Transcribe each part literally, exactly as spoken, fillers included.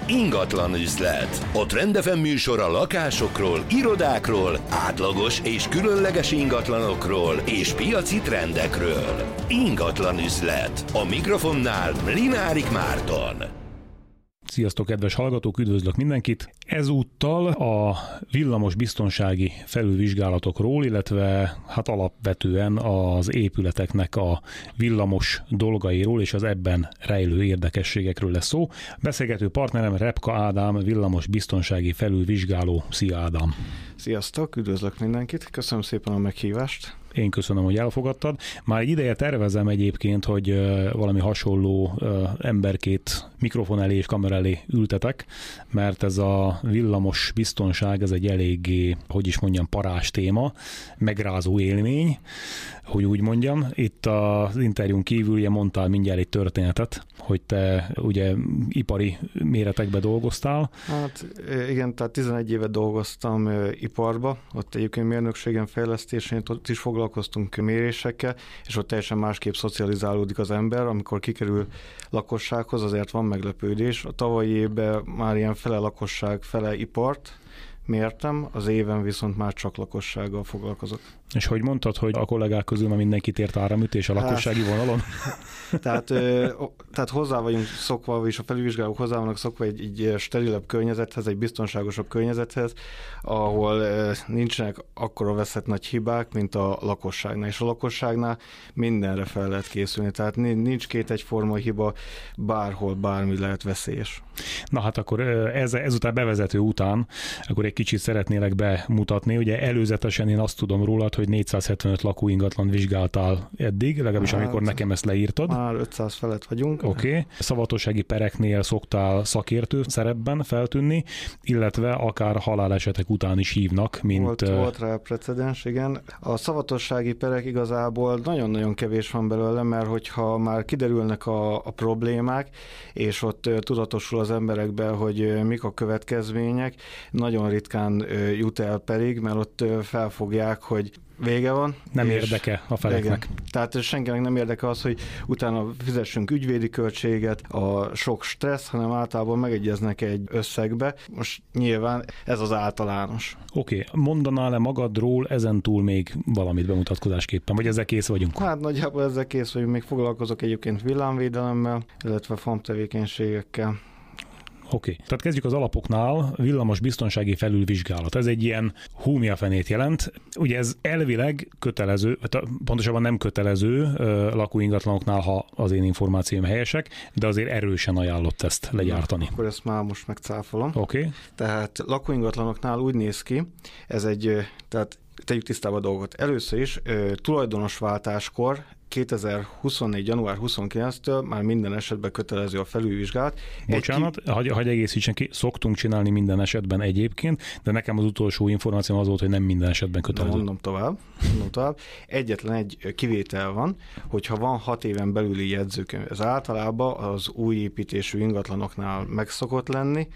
Ingatlan üzlet. A Trend ef em műsor a lakásokról, irodákról, átlagos és különleges ingatlanokról és piaci trendekről. Ingatlan üzlet. A mikrofonnál Mlinárik Márton. Sziasztok, kedves hallgatók, üdvözlök mindenkit! Ezúttal a villamos biztonsági felülvizsgálatokról, illetve hát alapvetően az épületeknek a villamos dolgairól és az ebben rejlő érdekességekről lesz szó. Beszélgető partnerem Repka Ádám, villamos biztonsági felülvizsgáló. Szia Ádám! Sziasztok, üdvözlök mindenkit, köszönöm szépen a meghívást! Én köszönöm, hogy elfogadtad. Már egy ideje tervezem egyébként, hogy valami hasonló emberkét mikrofon elé és kamera elé ültetek, mert ez a villamos biztonság, ez egy eléggé, hogy is mondjam, parás téma, megrázó élmény, hogy úgy mondjam. Itt az interjún kívül ugye mondtál mindjárt egy történetet, hogy te ugye ipari méretekben dolgoztál. Hát igen, tehát tizenegy évet dolgoztam iparba, ott egyébként mérnökségen, fejlesztésén, ott is foglalkoztunk mérésekkel, és ott teljesen másképp szocializálódik az ember, amikor kikerül lakossághoz, azért van meglepődés. A tavalyi évben már ilyen fele lakosság, fele ipart mértem, az éven viszont már csak lakossággal foglalkozok. És hogy mondtad, hogy a kollégák közül már mindenkit ért áramütés a lakossági hát, vonalon? tehát, ö, tehát hozzá vagyunk szokva, és a felülvizsgálók hozzá vannak szokva egy, egy sterilebb környezethez, egy biztonságosabb környezethez, ahol ö, nincsenek akkora veszett nagy hibák, mint a lakosságnál. És a lakosságnál mindenre fel lehet készülni. Tehát nincs két egyforma hiba, bárhol bármi lehet veszélyes. Na hát akkor ez, ezután bevezető után, akkor egy kicsit szeretnélek bemutatni. Ugye előzetesen én azt tudom rólad, hogy négyszázhetvenöt lakóingatlan vizsgáltál eddig, legalábbis hát, amikor nekem ezt leírtad. Már ötszáz felett vagyunk. Oké. Okay. Szavatossági pereknél szoktál szakértő szerepben feltűnni, illetve akár halálesetek után is hívnak, mint... Volt, volt rá precedens, igen. A szavatossági perek igazából nagyon-nagyon kevés van belőle, mert hogyha már kiderülnek a, a problémák, és ott tudatosul az emberekben, hogy mik a következmények, nagyon ritkán jut el perig, mert ott felfogják, hogy vége van. Nem érdeke a feleknek. Igen. Tehát senkinek nem érdeke az, hogy utána fizessünk ügyvédi költséget, a sok stressz, hanem általában megegyeznek egy összegbe. Most nyilván ez az általános. Oké, okay. Mondanál-e magadról ezentúl még valamit bemutatkozásképpen, vagy ezzel kész vagyunk? Hát nagyjából ezzel kész vagyunk, még foglalkozok egyébként villámvédelemmel, illetve farmtevékenységekkel. Oké, okay. Tehát kezdjük az alapoknál, villamos biztonsági felülvizsgálat. Ez egy ilyen hú mi a fenét jelent. Ugye ez elvileg kötelező, pontosabban nem kötelező lakóingatlanoknál, ha az én információim helyesek, de azért erősen ajánlott ezt legyártani. Na, akkor ezt már most megcáfolom. Oké. Okay. Tehát lakóingatlanoknál úgy néz ki, ez egy, tehát tegyük tisztába a dolgot. Először is tulajdonosváltáskor kétezer-huszonnégy. január huszonkilencedikétől már minden esetben kötelező a felülvizsgálat. Bocsánat, ki... hagy, hagy egészítsen ki, szoktunk csinálni minden esetben egyébként, de nekem az utolsó információ az volt, hogy nem minden esetben kötelező. De mondom tovább, mondom tovább. Egyetlen egy kivétel van, hogyha van hat éven belüli jegyzőkönyv. Ez általában az új építésű ingatlanoknál meg szokott lenni,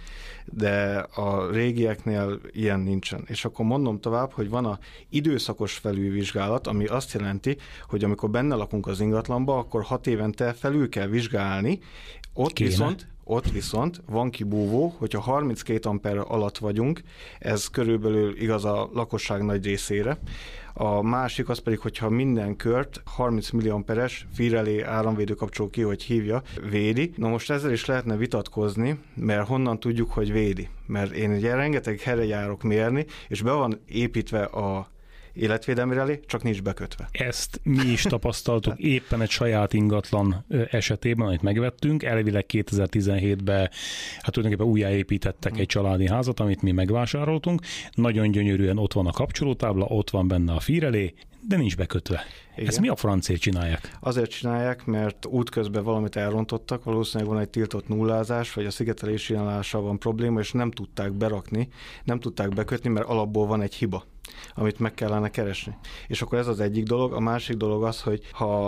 de a régieknél ilyen nincsen. És akkor mondom tovább, hogy van a időszakos felülvizsgálat, ami azt jelenti, hogy amikor benne lakunk az ingatlanba, akkor hat évente felül kell vizsgálni, ott Kéne. viszont Ott viszont van kibúvó, hogyha harminckét amper alatt vagyunk, ez körülbelül igaz a lakosság nagy részére. A másik az pedig, hogyha minden kört harminc milliamperes fírelé áramvédő kapcsoló ki, hogy hívja, védi. Na most ezzel is lehetne vitatkozni, mert honnan tudjuk, hogy védi. Mert én ugye rengeteg helyre járok mérni, és be van építve a életvédelmi relé, csak nincs bekötve. Ezt mi is tapasztaltuk éppen egy saját ingatlan esetében, amit megvettünk. Elvileg kétezer-tizenhétben hát tulajdonképpen újjáépítettek egy családi házat, amit mi megvásároltunk. Nagyon gyönyörűen ott van a kapcsolótábla, ott van benne a fírelé, de nincs bekötve. Igen. Ezt mi a francért csinálják? Azért csinálják, mert útközben valamit elrontottak, valószínűleg van egy tiltott nullázás, vagy a szigetelési állással van probléma, és nem tudták berakni, nem tudták bekötni, mert alapból van egy hiba, amit meg kellene keresni. És akkor ez az egyik dolog. A másik dolog az, hogy ha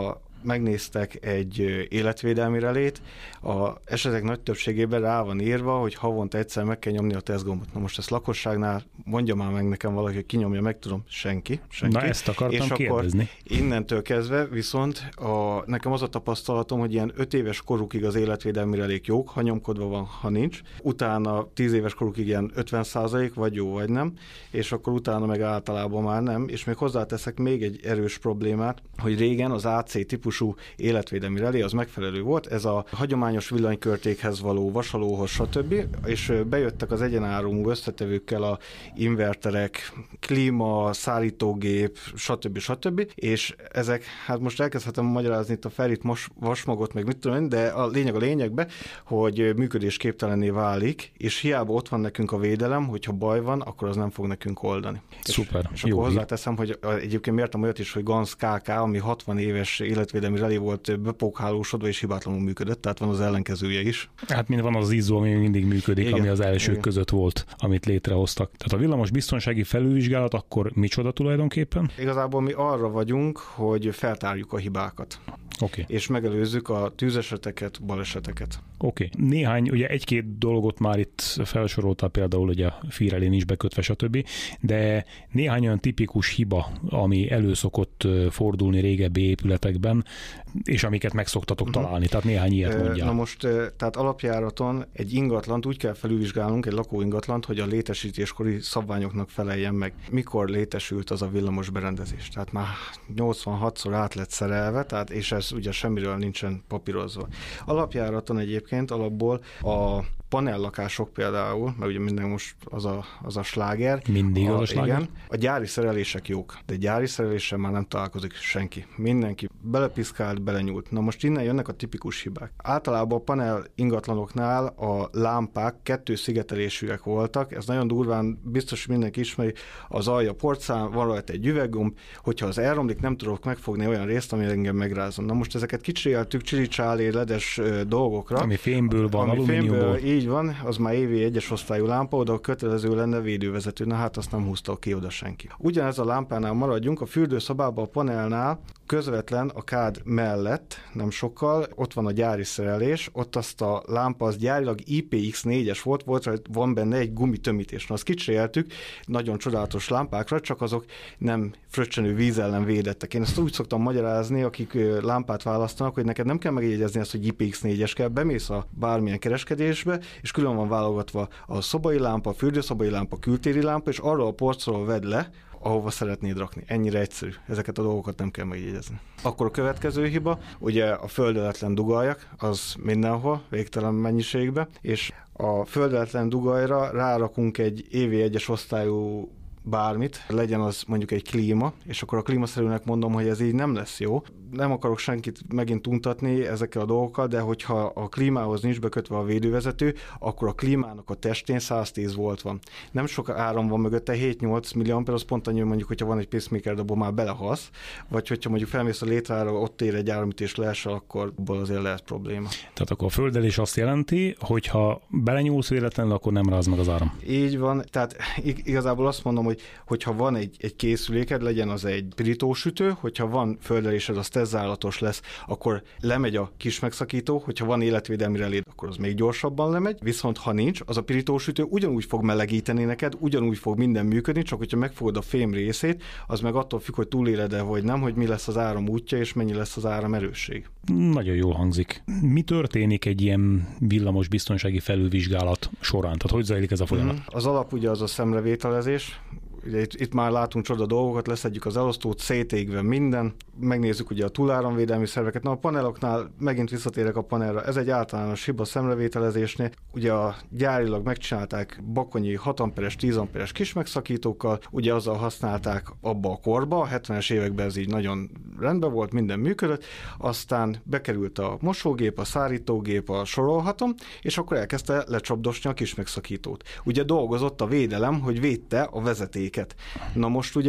megnéztek egy életvédelmi relét, a esetek nagy többségében rá van írva, hogy havonta egyszer meg kell nyomni a tesztgombot. Na most ezt lakosságnál mondja már meg nekem valaki, hogy kinyomja meg, tudom, senki. senki. Na ezt akartam és kérdezni. Akkor innentől kezdve viszont a, nekem az a tapasztalatom, hogy ilyen öt éves korukig az életvédelmi relék jók, ha nyomkodva van, ha nincs. Utána tíz éves korukig ilyen ötven százalék, vagy jó, vagy nem, és akkor utána meg általában már nem. És még hozzáteszek még egy erős problémát, hogy régen az á cé típusú életvédelmi relé az megfelelő volt, ez a hagyományos villanykörtékhez való, vasalóhoz, stb. És bejöttek az egyenáramú összetevőkkel a inverterek, klíma, szállítógép, stb. stb. És ezek, hát most elkezdhetem magyarázni itt a Ferit vasmagot, meg mit tudom én, de a lényeg a lényegbe, hogy működésképtelenné válik, és hiába ott van nekünk a védelem, hogyha baj van, akkor az nem fog nekünk oldani. Szuper. És, és akkor hozzáteszem, hogy egyébként mértem olyat is, hogy Ganz ká ká, ami hatvan éves életvédelmi relé volt bepókhálósodva, és hibátlanul működött, tehát van az ellenkezője is. Hát mind van az izzó, ami mindig működik, igen, ami az elsők igen. között volt, amit létrehoztak. Tehát a villamos biztonsági felülvizsgálat akkor micsoda tulajdonképpen? Igazából mi arra vagyunk, hogy feltárjuk a hibákat. Okay. És megelőzzük a tűzeseteket, baleseteket. Oké. Okay. Néhány, ugye egy-két dolgot már itt felsoroltál, például ugye a fírelé nincs bekötve, stb., de néhány olyan tipikus hiba, ami előszokott fordulni régebbi épületekben, és amiket meg szoktatok uh-huh. találni, tehát néhány ilyet mondjál. Na most, tehát alapjáraton egy ingatlant úgy kell felülvizsgálnunk, egy lakóingatlant, hogy a létesítéskori szabványoknak feleljen meg. Mikor létesült az a villamos berendezés? Tehát már nyolcvanhatszor át lett szerelve, tehát és ez ugye semmiről nincsen papírozva. Alapjáraton egyébként alapból a panellakások például, mert ugye minden most az a, az a sláger. Mindig a, az a sláger? Igen, a gyári szerelések jók, de gyári szereléssel már nem találkozik senki. Mindenki belepiszkált, belenyúlt. Na most innen jönnek a tipikus hibák. Általában a panel ingatlanoknál a lámpák kettő szigetelésűek voltak, ez nagyon durván, biztos mindenki ismeri, az alja porcelán, van rajta egy üveggomb, hogyha az elromlik, nem tudok megfogni olyan részt, ami engem megrázom. Na most ezeket kicseréltük csili-csálé ledes dolgokra. Ami fémből van, ami alumíniumból. Fémből, így van, az már évi egyes osztályú lámpa, oda kötelező lenne védővezető, na hát azt nem húzta ki oda senki. Ugyanez a lámpánál maradjunk, a fürdőszobában a panelnál közvetlen a kád mellett, nem sokkal, ott van a gyári szerelés, ott azt a lámpa az gyárilag I P X négyes volt, volt, van benne egy gumitömítés. Na, azt kicseréltük, nagyon csodálatos lámpákra, csak azok nem fröccsenő víz ellen védettek. Én ezt úgy szoktam magyarázni, akik lámpát választanak, hogy neked nem kell megjegyezni azt, hogy I P X négyes kell, bemész a bármilyen kereskedésbe, és külön van válogatva a szobai lámpa, a fürdőszobai lámpa, a kültéri lámpa, és arról a polcról vedd le, ahova szeretnéd rakni. Ennyire egyszerű. Ezeket a dolgokat nem kell megjegyezni. Akkor a következő hiba, ugye a földeletlen dugaljak, az mindenhol, végtelen mennyiségbe, és a földeletlen dugajra rárakunk egy évi egyes osztályú bármit, legyen az mondjuk egy klíma, és akkor a klímaszerűnek mondom, hogy ez így nem lesz jó. Nem akarok senkit megint untatni ezekkel a dolgokkal, de hogyha a klímához nincs bekötve a védővezető, akkor a klímának a testén száztíz volt van. Nem sok áram van mögötte, hét-nyolc milliampér, az pont annyi, mondjuk, hogyha van egy pacemaker, abból már belehalsz, vagy hogyha mondjuk felmész a létrára, ott ér egy áramütés leesel, akkor abból azért lehet probléma. Tehát akkor a földelés azt jelenti, hogy ha belenyúlsz véletlenül, akkor nem ráz meg az áram. Így van, tehát igazából azt mondom, hogy hogyha van egy, egy készüléked, legyen az egy pirítósütő, hogyha van földelésed, az tesztzállatos lesz, akkor lemegy a kis megszakító, hogyha van életvédelmi reléd, akkor az még gyorsabban lemegy, viszont ha nincs, az a pirítósütő ugyanúgy fog melegíteni neked, ugyanúgy fog minden működni, csak hogyha megfogod a fém részét, az meg attól függ, hogy túléled-e vagy nem, hogy mi lesz az áram útja, és mennyi lesz az áram erősség. Nagyon jól hangzik. Mi történik egy ilyen villamos biztonsági felülvizsgálat során? Tehát hogy zajlik ez a folyamat? Az alap ugye az a szemrevételezés. Ugye itt, itt már látunk csoda dolgokat, leszedjük az elosztót, szétégve minden, megnézzük ugye a túláramvédelmi szerveket. Na a paneloknál, megint visszatérek a panelra, ez egy általános hiba szemrevételezésnél. Ugye a gyárilag megcsinálták bakonyi hat amperes, tíz amperes kis megszakítókkal, ugye azzal használták abba a korba, a hetvenes években ez így nagyon rendben volt, minden működött, aztán bekerült a mosógép, a szárítógép, a sorolhatom, és akkor elkezdte lecsapdosni a kis megszakítót. Ugye dolgozott a védelem, hogy védte a vezeték. Na most ugye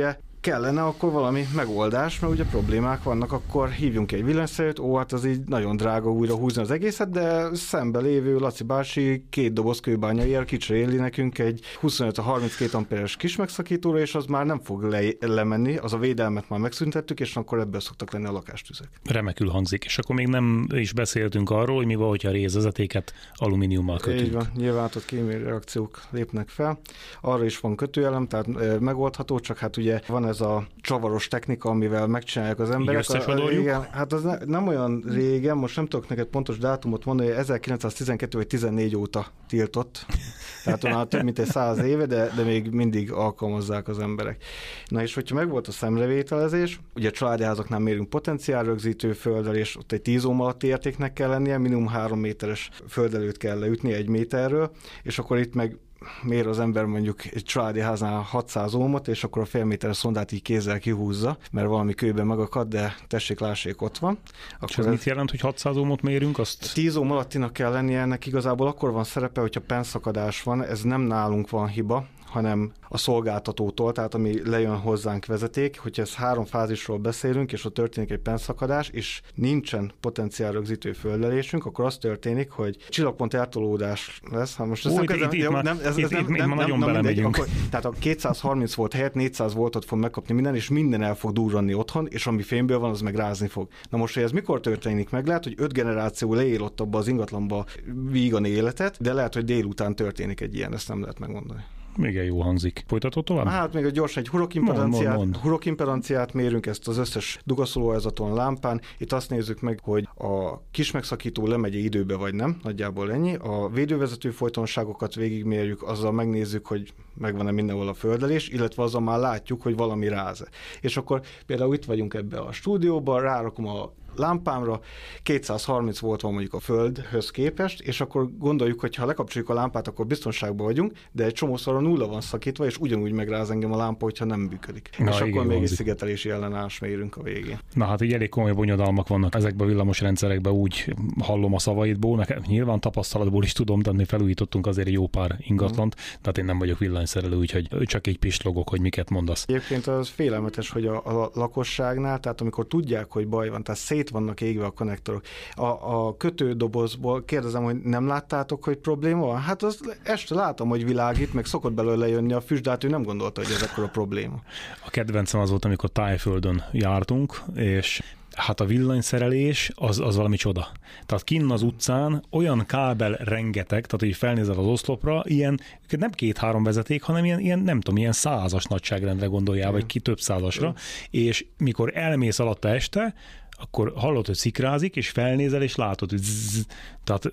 kellene akkor valami megoldás, mert ugye problémák vannak, akkor hívjunk egy villanyszerelőt, ó, hát az így nagyon drága újra húzni az egészet, de szembe lévő Laci bácsi két doboz kőbányaiért kicseréli nekünk egy huszonöt harminckét amperes kis megszakítóra, és az már nem fog le, lemenni, az a védelmet már megszüntettük, és akkor ebből szoktak lenni a lakástüzek. Remekül hangzik, és akkor még nem is beszéltünk arról, hogy mi van, hogyha a rézvezetéket alumíniummal kötjük. Így van, nyilván ott kémiai reakciók lépnek fel. Arra is van kötőelem, tehát megoldható, csak hát ugye van ez a csavaros technika, amivel megcsinálják az emberek. A, igen, hát az ne, nem olyan régen, most nem tudok neked pontos dátumot mondani, hogy ezerkilencszáztizenkettő vagy tizennégy óta tiltott. Tehát már több mint egy száz éve, de, de még mindig alkalmazzák az emberek. Na és hogyha megvolt a szemrevételezés, ugye a családi házaknál mérünk potenciálrögzítő földelés, ott egy tíz ohm alatti értéknek kell lennie, minimum három méteres földelőt kell leütni egy méterről, és akkor itt meg mér az ember mondjuk egy családi háznál hatszáz ohmot, és akkor a fél méteres szondát így kézzel kihúzza, mert valami kőben megakad, de tessék, lássék, ott van. Akkor és ez, ez mit jelent, hogy hatszáz ohmot mérünk? Azt... tíz ohm alattinak kell lennie, ennek igazából akkor van szerepe, hogyha penszakadás van, ez nem nálunk van hiba, hanem a szolgáltatótól, tehát ami lejön hozzánk vezeték, hogyha ez három fázisról beszélünk, és ott történik egy penszakadás, és nincsen potenciálrögzítő földelésünk, akkor az történik, hogy csillagpont eltolódás lesz. Hát most Ó, itt, itt, itt, nem, ez, itt, ez nem, itt nem, nagyon nem, belemegyünk. Akkor, tehát a kétszázharminc volt helyett négyszáz voltot fog megkapni minden, és minden el fog durranni otthon, és ami fényből van, az meg rázni fog. Na most, hogy ez mikor történik meg? Lehet, hogy öt generáció leélott abba az ingatlanba vígan életet, de lehet, hogy délután történik egy ilyen, ezt nem lehet megmondani. Igen, jó hangzik. Folytatod tovább? Hát még gyorsan egy hurokimpedanciát, hurokimpedanciát mérünk, ezt az összes dugaszolóázaton, lámpán. Itt azt nézzük meg, hogy a kis megszakító lemegy időbe vagy nem, nagyjából ennyi. A védővezető folytonságokat végigmérjük, azzal megnézzük, hogy megvan-e mindenhol a földelés, illetve azzal már látjuk, hogy valami ráz. És akkor például itt vagyunk ebbe a stúdióban, rárakom a lámpámra, kétszázharminc volt van mondjuk a földhöz képest, és akkor gondoljuk, hogy ha lekapcsoljuk a lámpát, akkor biztonságban vagyunk, de egy csomószor a nulla van szakítva, és ugyanúgy megráz engem a lámpa, hogyha nem működik. Na, és igen, akkor még egy szigetelési ellenállás mérünk a végén. Na hát így elég komoly bonyodalmak vannak ezekben a villamos rendszerekben, úgy hallom a szavaidból, nekem nyilván tapasztalatból is tudom, de mi felújítottunk azért jó pár ingatlant, mm. tehát én nem vagyok villanyszerelő, úgyhogy csak így pislogok, hogy miket mondasz. Egyébként az félelmetes, hogy a, a lakosságnál, tehát amikor tudják, hogy baj van, tehát szét vannak égve a konnektorok. A, a kötődobozból kérdezem, hogy nem láttátok, hogy probléma van? Hát az este látom, hogy világít, meg szokott belőle jönni a füst, de hát ő nem gondolta, hogy ez akkor a probléma. A kedvencem az volt, amikor Tájföldön jártunk, és hát a villanyszerelés az, az valami csoda. Tehát kinn az utcán olyan kábel rengeteg, tehát hogy felnézel az oszlopra, ilyen nem két-három vezeték, hanem ilyen, ilyen nem tudom, ilyen százas nagyságrendre gondoljál, vagy ki több százasra, és mikor elmész alatta este, akkor hallod, hogy szikrázik, és felnézel, és látod, hogy zzz, tehát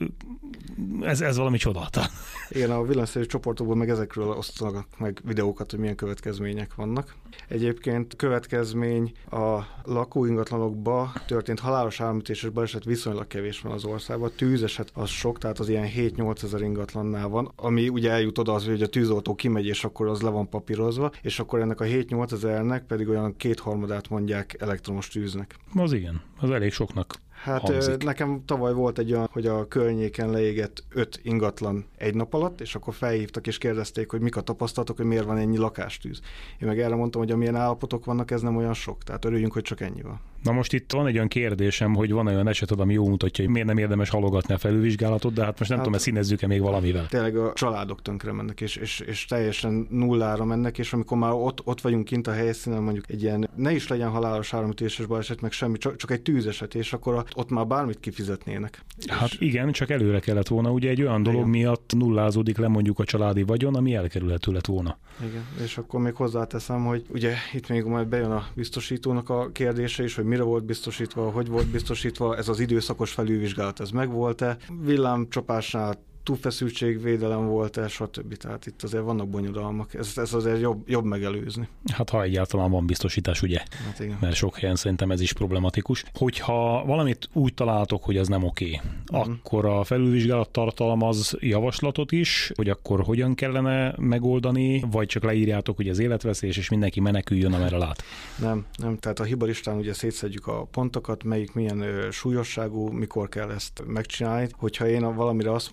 ez, ez valami csodálta. Igen, a villanyszerelő csoportokból meg ezekről osztanak meg videókat, hogy milyen következmények vannak. Egyébként következmény a lakóingatlanokba történt halálos áramütéses baleset viszonylag kevés van az országban. Tűzeset az sok, tehát az ilyen hét-nyolc ezer ingatlannál van, ami ugye eljut oda az, hogy a tűzoltó kimegy, és akkor az le van papírozva, és akkor ennek a hét-nyolc ezernek pedig olyan kétharmadát mondják elektromos tűznek. Az igen, az elég soknak. Hát hangzik. Nekem tavaly volt egy olyan, hogy a környéken leégett öt ingatlan egy nap alatt, és akkor felhívtak és kérdezték, hogy mik a tapasztalatok, hogy miért van ennyi lakástűz. Én meg erre mondtam, hogy amilyen állapotok vannak, ez nem olyan sok, tehát örüljünk, hogy csak ennyi van. Na most itt van egy olyan kérdésem, hogy van olyan eseted, ami jó mutatja, hogy miért nem érdemes halogatni a felülvizsgálatot, de hát most nem hát, tudom, ezt színezzük-e még valamivel. Tényleg a családok tönkre mennek, és, és, és teljesen nullára mennek, és amikor már ott, ott vagyunk kint a helyszínen, mondjuk egy ilyen, ne is legyen halálos áramütéses baleset, meg semmi, csak, csak egy tűzeset, és akkor ott már bármit kifizetnének. Hát és... igen, csak előre kellett volna, ugye egy olyan dolog igen. miatt nullázódik le mondjuk a családi vagyon, ami elkerülhető lett volna. Igen, és akkor még hozzáteszem, hogy ugye itt még majd bejön a biztosítónak a kérdése is, hogy mire volt biztosítva, hogy volt biztosítva, ez az időszakos felülvizsgálat, ez megvolt-e, villámcsapásnál túlfeszültségvédelem volt-e, stb. Tehát itt azért vannak bonyodalmak. Ez, ez azért jobb, jobb megelőzni. Hát ha egyáltalán van biztosítás, ugye? Hát igen. Mert sok helyen szerintem ez is problematikus. Hogyha valamit úgy találtok, hogy ez nem oké, okay, mm. akkor a felülvizsgálat tartalmaz javaslatot is, hogy akkor hogyan kellene megoldani, vagy csak leírjátok, hogy az életveszélyes, és mindenki meneküljön, amerre lát? Nem, nem. Tehát a hibalistán ugye szétszedjük a pontokat, melyik milyen ö, súlyosságú, mikor kell ezt megcsinálni. Hogyha én valamire azt mondom, hogy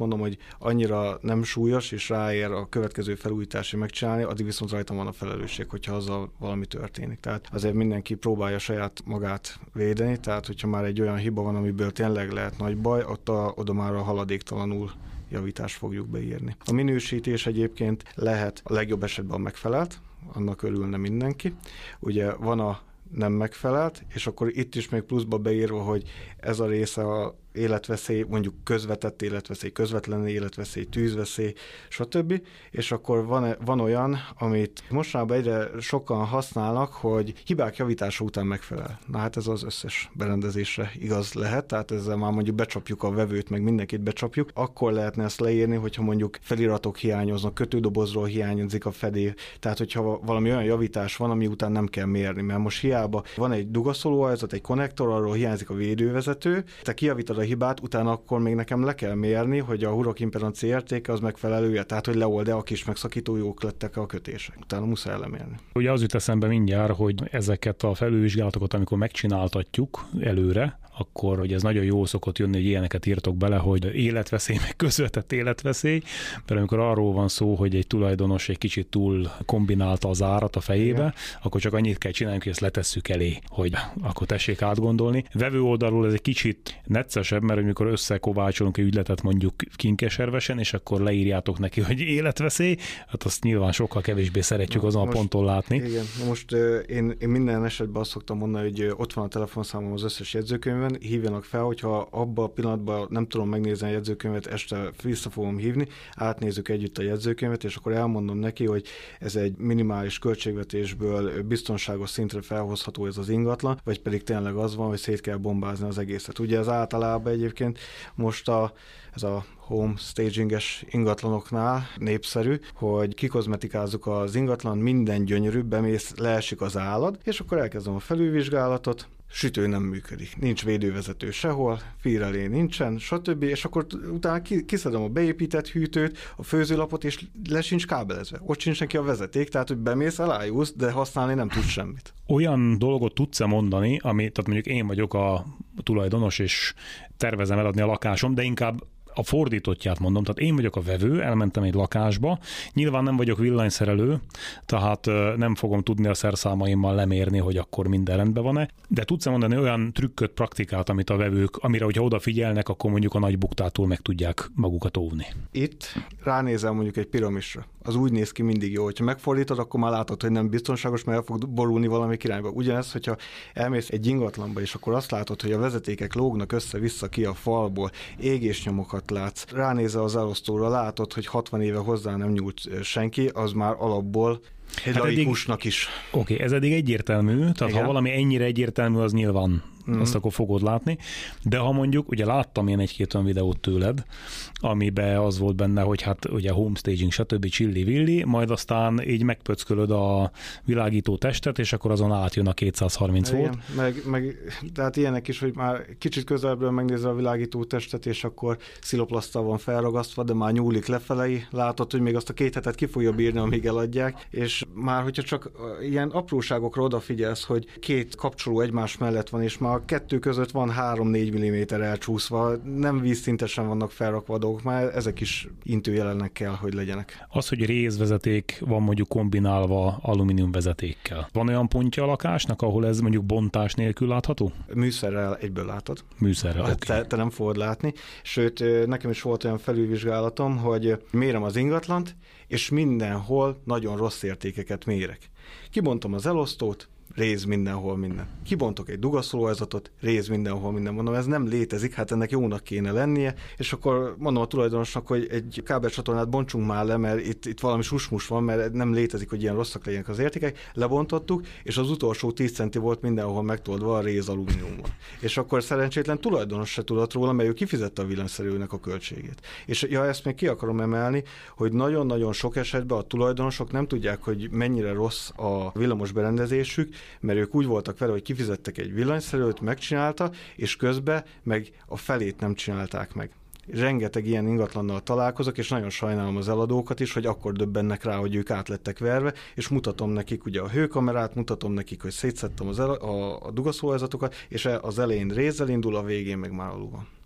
annyira nem súlyos, és ráér a következő felújítási megcsinálni, addig viszont rajtam van a felelősség, hogyha azzal valami történik. Tehát azért mindenki próbálja saját magát védeni, tehát hogyha már egy olyan hiba van, amiből tényleg lehet nagy baj, ott a, oda már a haladéktalanul javítást fogjuk beírni. A minősítés egyébként lehet a legjobb esetben megfelelt, annak örülne mindenki. Ugye van a nem megfelelt, és akkor itt is még pluszba beírva, hogy ez a része a életveszély, mondjuk közvetett életveszély, közvetlen életveszély, tűzveszély, stb. És akkor van, van olyan, amit mostanában egyre sokan használnak, hogy hibák javítása után megfelel. Na hát ez az összes berendezésre igaz lehet, tehát ezzel már mondjuk becsapjuk a vevőt, meg mindenkit becsapjuk, akkor lehetne ezt leírni, hogyha mondjuk feliratok hiányoznak, kötődobozról hiányozik a fedél, tehát hogyha valami olyan javítás van, ami után nem kell mérni, mert most hiába van egy dugaszolóajzat, egy konnektor, arról hiányzik a védővezető, te kijavítod a hibát, utána akkor még nekem le kell mérni, hogy a hurokimpedancia értéke az megfelelője, tehát hogy leold-e a kis megszakító, jók lettek a kötések. Utána muszáj lemérni. Ugye az jut eszembe mindjárt, hogy ezeket a felülvizsgálatokat, amikor megcsináltatjuk előre, akkor hogy ez nagyon jó szokott jönni, hogy ilyeneket írtok bele, hogy életveszély, meg közvetett életveszély, mert amikor arról van szó, hogy egy tulajdonos egy kicsit túl kombinálta az árat a fejébe, igen, akkor csak annyit kell csinálni, hogy ezt letesszük elé, hogy akkor tessék átgondolni. Vevő oldalról ez egy kicsit neccesebb, mert amikor összekovácsolunk egy ügyletet mondjuk Kinkeservesen, és akkor leírjátok neki, hogy életveszély, hát azt nyilván sokkal kevésbé szeretjük azon most, a ponton látni. Igen, most én, én minden esetben azt szoktam mondani, hogy ott van a telefonszámom az összes jegyzőkönyvben, hívjanak fel, hogyha abban a pillanatban nem tudom megnézni a jegyzőkönyvet, este vissza fogom hívni, átnézzük együtt a jegyzőkönyvet, és akkor elmondom neki, hogy ez egy minimális költségvetésből biztonságos szintre felhozható ez az ingatlan, vagy pedig tényleg az van, hogy szét kell bombázni az egészet. Ugye ez általában egyébként most a, ez a home staginges ingatlanoknál népszerű, hogy kikozmetikázzuk az ingatlan, minden gyönyörű, bemész, leesik az állad, és akkor elkezdem a felülvizsgálatot, sütő nem működik, nincs védővezető sehol, fírelé nincsen, stb. És akkor utána kiszedem a beépített hűtőt, a főzőlapot, és le sincs kábelezve. Ott sincs neki a vezeték, tehát hogy bemész, elájulsz, de használni nem tudsz semmit. Olyan dolgot tudsz-e mondani, ami, tehát mondjuk én vagyok a tulajdonos, és tervezem eladni a lakásom, de inkább a fordítottját mondom, tehát én vagyok a vevő, elmentem egy lakásba, nyilván nem vagyok villanyszerelő, tehát nem fogom tudni a szerszámaimmal lemérni, hogy akkor minden rendben van-e, de tudsz mondani olyan trükköt, praktikát, amit a vevők, amire hogyha odafigyelnek, akkor mondjuk a nagy buktától meg tudják magukat óvni. Itt ránézel mondjuk egy piramisra. Az úgy néz ki mindig jó, hogyha megfordítod, akkor már látod, hogy nem biztonságos, mert el fog borulni valami irányba. Ugyanez, hogyha elmész egy ingatlanba, és akkor azt látod, hogy a vezetékek lógnak össze-vissza ki a falból, égésnyomokat látsz. Ránézel az elosztóra, látod, hogy hatvan éve hozzá nem nyúlt senki, az már alapból egy hát laikusnak eddig, is. Oké, okay, ez eddig egyértelmű, tehát igen, ha valami ennyire egyértelmű, az nyilván mm. azt akkor fogod látni, de ha mondjuk, ugye láttam én egy-két olyan videót tőled, amiben az volt benne, hogy hát ugye homestaging, stb. Csilli-villi, majd aztán így megpöckölöd a világító testet, és akkor azon átjön a kétszázharminc volt. Igen, meg, meg, tehát ilyenek is, hogy már kicsit közelebbről megnézel a világító testet, és akkor sziloplaszttal van felragasztva, de már nyúlik lefelé, látod, hogy még azt a két hetet ki fogja bírni, amíg eladják, és már hogyha csak ilyen apróságokra odafigyelsz, hogy két kapcsoló egymás mellett van, és már a kettő között van három-négy milliméter elcsúszva, nem vízszintesen vannak felrakva a dolgok, már ezek is intőjelenek kell, hogy legyenek. Az, hogy rézvezeték van mondjuk kombinálva alumínium vezetékkel. Van olyan pontja a lakásnak, ahol ez mondjuk bontás nélkül látható? Műszerrel egyből látod. Műszerrel, oké. Okay. Te, te nem fogod látni. Sőt, nekem is volt olyan felülvizsgálatom, hogy mérem az ingatlant, és mindenhol nagyon rossz értékeket mérek. Kibontom az elosztót, réz mindenhol minden. Kibontok egy dugaszolóajzatot, réz mindenhol minden. Mondom, ez nem létezik, hát ennek jónak kéne lennie, és akkor mondom a tulajdonosnak, hogy egy kábelcsatornát bontsunk már le, mert itt, itt valami susmus van, mert nem létezik, hogy ilyen rosszak legyenek az értékek. Lebontottuk, és az utolsó tíz centi volt mindenhol megtoldva a réz alumíniummal. És akkor szerencsétlen tulajdonos se tudott róla, mert ő kifizette a villanyszerelőnek a költségét. És ja, ezt még ki akarom emelni, hogy nagyon-nagyon sok esetben a tulajdonosok nem tudják, hogy mennyire rossz a villamos berendezésük, mert ők úgy voltak vele, hogy kifizettek egy villanyszerelőt, megcsinálta, és közben meg a felét nem csinálták meg. Rengeteg ilyen ingatlannal találkozok, és nagyon sajnálom az eladókat is, hogy akkor döbbennek rá, hogy ők át lettek verve, és mutatom nekik ugye a hőkamerát, mutatom nekik, hogy szétszedtem az el, a, a dugaszóhajzatokat, és az elején rézzel indul, a végén meg már alul van.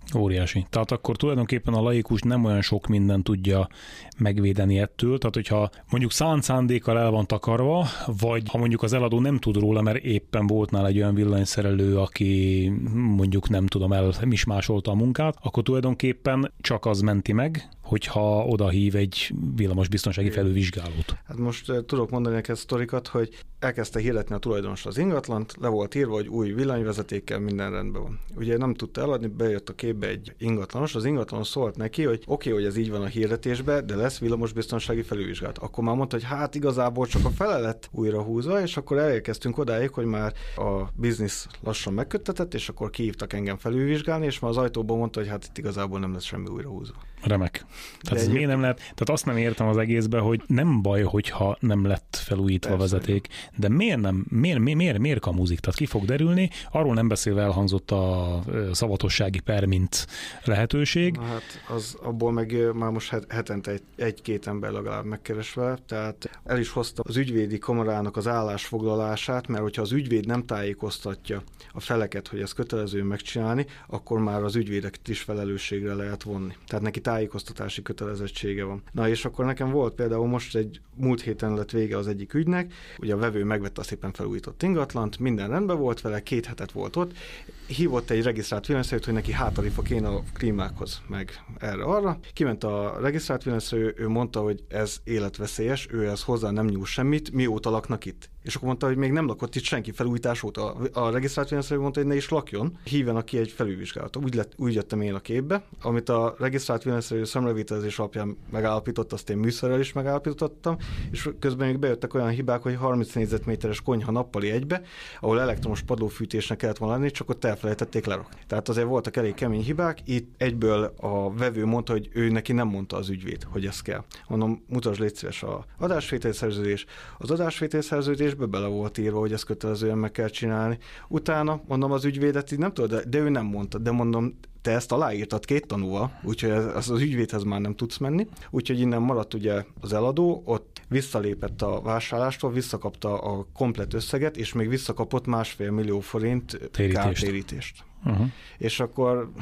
Óriási. Tehát akkor tulajdonképpen a laikus nem olyan sok minden tudja megvédeni ettől, tehát hogyha mondjuk szánt szándékkal el van takarva, vagy ha mondjuk az eladó nem tud róla, mert éppen volt nála egy olyan villanyszerelő, aki mondjuk nem tudom, elmismásolta a munkát, akkor tulajdonképpen csak az menti meg, hogyha oda hív egy villamosbiztonsági felülvizsgálót. Hát most uh, tudok mondani neked sztorikat, hogy elkezdte hirdetni a tulajdonos az ingatlant, le volt írva, hogy új villanyvezetékkel minden rendben van. Ugye nem tudta eladni, bejött a képbe egy ingatlanos, az ingatlanos szólt neki, hogy oké, okay, hogy ez így van a hirdetésben, de lesz villamosbiztonsági felülvizsgálat. Akkor már mondta, hogy hát igazából csak a fele lett újra húzva, és akkor elérkeztünk odáig, hogy már a biznisz lassan megköttetett, és akkor kihívtak engem felülvizsgálni, és már az ajtóban mondta, hogy hát itt igazából nem lesz semmi újra húzva. Remek. Tehát ez miért nem lehet? Tehát azt nem értem az egészben, hogy nem baj, hogyha nem lett felújítva a vezeték, de miért nem, miért, miért, miért, miért kamuzik? Tehát ki fog derülni? Arról nem beszélve elhangzott a szavatossági per, mint lehetőség. Na hát az, abból meg már most hetente egy, egy-két ember legalább megkeresve, tehát el is hozta az ügyvédi kamarának az állásfoglalását, mert hogyha az ügyvéd nem tájékoztatja a feleket, hogy ezt kötelező megcsinálni, akkor már az ügyvédeket is felelősségre lehet vonni. Tehát neki tájékoztatási kötelezettsége van. Na és akkor nekem volt például most egy múlt héten lett vége az egyik ügynek, ugye a vevő megvette a szépen felújított ingatlant, minden rendben volt vele, két hetet volt ott, hívott egy regisztrált villanyszerelőt, hogy neki hátarifa kéne a klímákhoz, meg erre-arra. Kiment a regisztrált villanyszerelő, ő mondta, hogy ez életveszélyes, ő ez hozzá nem nyúl semmit, mióta laknak itt. És akkor mondta, hogy még nem lakott itt senki felújítás óta. A regisztrált villanyszerelő mondta, hogy ne is lakjon, hívjanak ki egy felülvizsgálatot. Úgy, lett, úgy jöttem én a képbe, amit a regisztrált villanyszerelő szemrevételezés alapján megállapított, azt én műszerrel is megállapítottam, és közben még bejöttek olyan hibák, hogy harminc négyzetméteres konyha nappali egybe, ahol elektromos padlófűtésnek kellett volna lenni, csak ott elfelejtették lerakni. Tehát azért voltak elég kemény hibák, itt egyből a vevő mondta, hogy ő neki nem mondta az ügyvéd, hogy ez kell. Mondom, mutasd légy szíves a adásvételszerződés. Az adásvételszerződésbe bele volt írva, hogy ezt kötelezően meg kell csinálni. Utána mondom, az ügyvédet így nem tudod, de, de ő nem mondta, de mondom, te ezt aláírtad két tanúval, úgyhogy az, az ügyvédhez már nem tudsz menni. Úgyhogy innen maradt ugye az eladó, ott visszalépett a vásárlástól, visszakapta a komplett összeget, és még visszakapott másfél millió forint kártérítést. Uh-huh. És akkor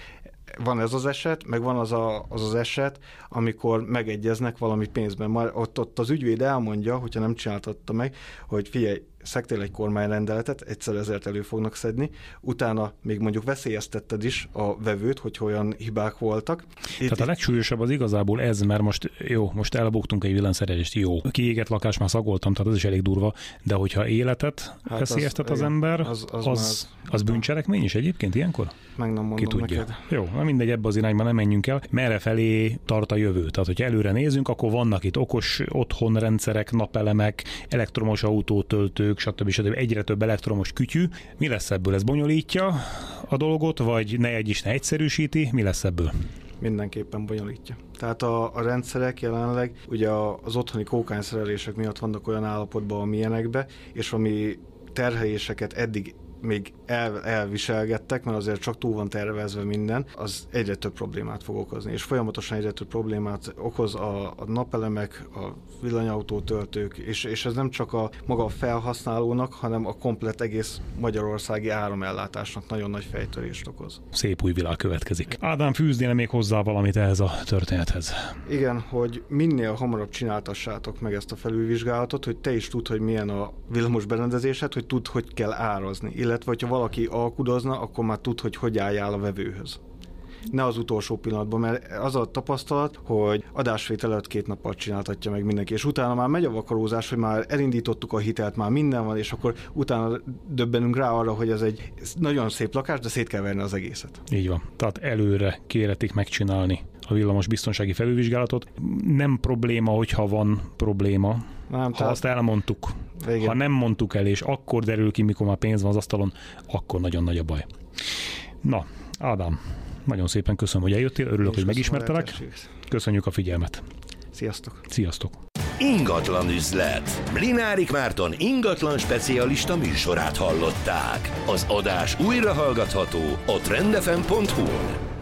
van ez az eset, meg van az, a, az az eset, amikor megegyeznek valami pénzben. Már ott, ott az ügyvéd elmondja, hogyha nem csináltatta meg, hogy figyelj, szektél egy kormányrendeletet, egyszer ezért elő fognak szedni, utána még mondjuk veszélyeztetted is a vevőt, hogy olyan hibák voltak. Itt Tehát a legsúlyosabb az igazából ez, mert most jó, most elbuktunk egy villanyszerelést, jó. Kiégett lakás már szagoltam, tehát az is elég durva, de hogyha életet hát veszélyeztet az, az ember, az, az, az, az bűncselekmény is egyébként ilyenkor? Meg nem mondom Ki tudja. Neked. Jó, na mindegy, ebbe az irányba nem menjünk el. Merre felé tart a jövő? Tehát, hogyha előre nézünk, akkor vannak itt okos otthonrendszerek, napelemek, elektromos autótöltők, stb. stb. Egyre több elektromos kütyű. Mi lesz ebből? Ez bonyolítja a dolgot, vagy ne egy is ne egyszerűsíti? Mi lesz ebből? Mindenképpen bonyolítja. Tehát a, a rendszerek jelenleg ugye az otthoni kókányszerelések miatt vannak olyan állapotban, amilyenekbe, és ami terheléseket eddig még el, elviselgettek, mert azért csak túl van tervezve minden, az egyre több problémát fog okozni, és folyamatosan egyre több problémát okoz a, a napelemek, a villanyautótöltők, és, és ez nem csak a maga a felhasználónak, hanem a komplett egész magyarországi áramellátásnak nagyon nagy fejtörést okoz. Szép új világ következik. Ádám, fűzdél még hozzá valamit ehhez a történethez? Igen, hogy minél hamarabb csináltassátok meg ezt a felülvizsgálatot, hogy te is tudd, hogy milyen a villamos berendezésed, hogy tudd, hogy kell árazni, illetve hogyha valaki alkudozna, akkor már tud, hogy hogy álljál a vevőhöz. Ne az utolsó pillanatban, mert az a tapasztalat, hogy adásvétel előtt két nappal csináltatja meg mindenki, és utána már megy a vakarózás, hogy már elindítottuk a hitelt, már minden van, és akkor utána döbbenünk rá arra, hogy ez egy nagyon szép lakás, de szét kell verni az egészet. Így van. Tehát előre kéretik megcsinálni a villamos biztonsági felülvizsgálatot. Nem probléma, hogyha van probléma. Nem, ha tehát... azt elmondtuk, végén. Ha nem mondtuk el, és akkor derül ki, mikor már pénz van az asztalon, akkor nagyon nagy a baj. Na, Ádám, nagyon szépen köszönöm, hogy eljöttél, örülök, hogy megismertelek. Köszönjük a figyelmet. Sziasztok. Sziasztok. Ingatlan üzlet. Mlinárik Márton ingatlan specialista műsorát hallották. Az adás újra hallgatható a trend f m pont hu-n.